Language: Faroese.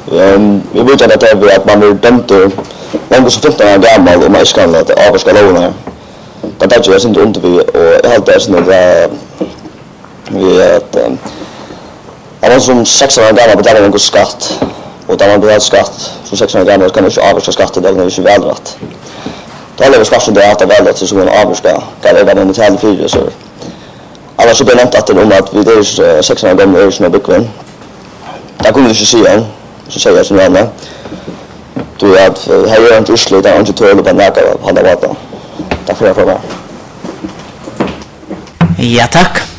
Vi vet att det är att man blir dömd långt som 15 år gammal och man inte kan låta avvarska lovna. Det är ju inte ont vi och jag har alltid sån där vi att man som 16 år gammal betalar någon skatt och där man betalar skatt som 16 år gammal kan man inte avvarska skatten där när vi är välrätt. Då är det svårt att det välrätt så man avvarska kan det vara en detalj för så. Annars så blir det inte att det om att vi är 16 år gamla är som är bekväm. Det kunde jag inte säga. Så säger jag som jag med. Du är att här gör inte urslut där inte tål på näka på andra vatten. Tack för det för mig. Ja, tack.